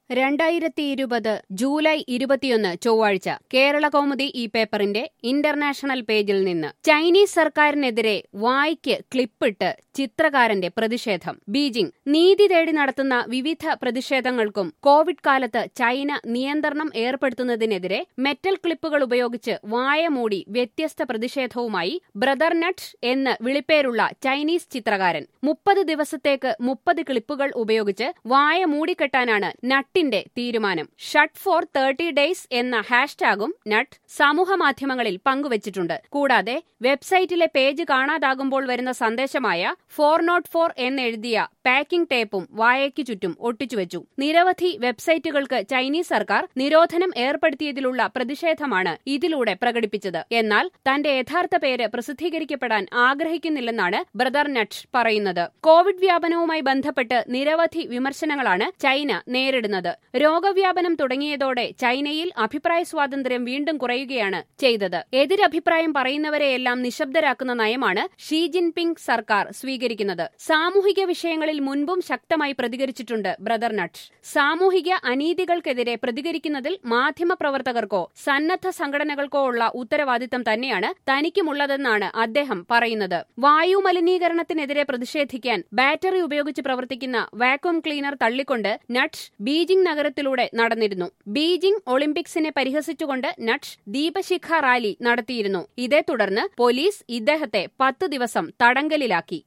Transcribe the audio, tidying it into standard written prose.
2020 July 21 ചൊവ്വാഴ്ച കേരളകൗമുദി ഈ പേപ്പറിന്റെ ഇന്റർനാഷണൽ പേജിൽ നിന്ന് ചൈനീസ് സർക്കാരിനെതിരെ വായ്ക്ക് ക്ലിപ്പിട്ട് ചിത്രകാരന്റെ പ്രതിഷേധം. ബീജിംഗ്. നീതി തേടി നടത്തുന്ന വിവിധ പ്രതിഷേധങ്ങൾക്കും കോവിഡ് കാലത്ത് ചൈന നിയന്ത്രണം ഏർപ്പെടുത്തുന്നതിനെതിരെ മെറ്റൽ ക്ലിപ്പുകൾ ഉപയോഗിച്ച് വായ മൂടി വ്യത്യസ്ത പ്രതിഷേധവുമായി ബ്രദർ നട്ട് എന്ന് വിളിപ്പേരുള്ള ചൈനീസ് ചിത്രകാരൻ 30 ദിവസത്തേക്ക് 30 ക്ലിപ്പുകൾ ഉപയോഗിച്ച് വായ മൂടിക്കെട്ടാനാണ് നട്ടിന്റെ തീരുമാനം. ഷട്ട് ഫോർ 30 ഡേയ്സ് എന്ന ഹാഷ്ടാഗും നട്ട് സമൂഹമാധ്യമങ്ങളിൽ പങ്കുവച്ചിട്ടുണ്ട്. കൂടാതെ വെബ്സൈറ്റിലെ പേജ് കാണാതാകുമ്പോൾ വരുന്ന സന്ദേശമായ 404 എന്നെഴുതിയ പാക്കിംഗ് ടേപ്പും വായയ്ക്കു ചുറ്റും ഒട്ടിച്ചുവെച്ചു. നിരവധി വെബ്സൈറ്റുകൾക്ക് ചൈനീസ് സർക്കാർ നിരോധനം ഏർപ്പെടുത്തിയതിലുള്ള പ്രതിഷേധമാണ് ഇതിലൂടെ പ്രകടിപ്പിച്ചത്. എന്നാൽ തന്റെ യഥാർത്ഥ പേര് പ്രസിദ്ധീകരിക്കപ്പെടാൻ ആഗ്രഹിക്കുന്നില്ലെന്നാണ് ബ്രദർ നട്ട് പറയുന്നത്. കോവിഡ് വ്യാപനവുമായി ബന്ധപ്പെട്ട് നിരവധി വിമർശനങ്ങളാണ് ചൈന നേരിടുന്നത്. രോഗവ്യാപനം തുടങ്ങിയതോടെ ചൈനയിൽ അഭിപ്രായ സ്വാതന്ത്ര്യം വീണ്ടും കുറയുകയാണ് ചെയ്തത്. എതിരഭിപ്രായം പറയുന്നവരെയെല്ലാം നിശബ്ദരാക്കുന്ന നയമാണ് ഷീ ജിൻപിങ് സർക്കാർ സ്വീകരിക്കുന്നത്. സാമൂഹിക വിഷയങ്ങളിൽ മുൻപും ശക്തമായി പ്രതികരിച്ചിട്ടുണ്ട് ബ്രദർ നട്ട്. സാമൂഹിക അനീതികൾക്കെതിരെ പ്രതികരിക്കുന്നതിൽ മാധ്യമപ്രവർത്തകർക്കോ സന്നദ്ധ സംഘടനകൾക്കോ ഉള്ള ഉത്തരവാദിത്തം തന്നെയാണ് തനിക്കുമുള്ളതെന്നാണ് അദ്ദേഹം പറയുന്നത്. വായു മലിനീകരണത്തിനെതിരെ പ്രതിഷേധിക്കാൻ ബാറ്ററി ഉപയോഗിച്ച് പ്രവർത്തിക്കുന്ന വാക്വം ക്ലീനർ തള്ളിക്കൊണ്ട് നട്ട് ബീജിംഗ് നഗരത്തിലൂടെ നടന്നിരുന്നു. ബീജിംഗ് ഒളിമ്പിക്സിനെ പരിഹസിച്ചുകൊണ്ട് നട്ട് ദീപശിഖ റാലി നടത്തിയിരുന്നു. ഇതേ തുടർന്ന് പോലീസ് ഇദ്ദേഹത്തെ 10 ദിവസം തടങ്കലിലാക്കി.